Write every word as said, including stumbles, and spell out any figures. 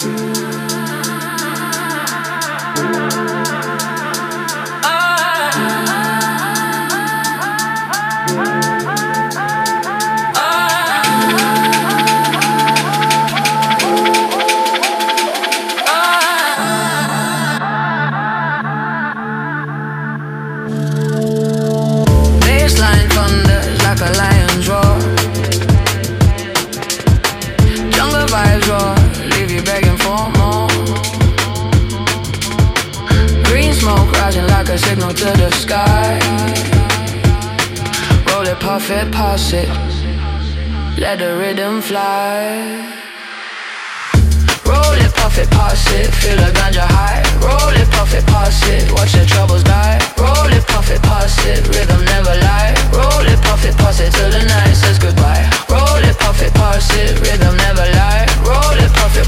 Baseline thunders like a lion's roar. Jungle vibes roar, leave you begging for more. Green smoke rising like a signal to the sky. Roll it, puff it, pass it, let the rhythm fly. Roll it, puff it, pass it, feel the ganja high. Roll it, puff it, pass it, watch the troubles die. Roll it, puff it, pass it, rhythm never lie. Roll it, puff it, pass it till the night says goodbye. Roll it, puff it, pass it, rhythm never lie. Roll it, puff it,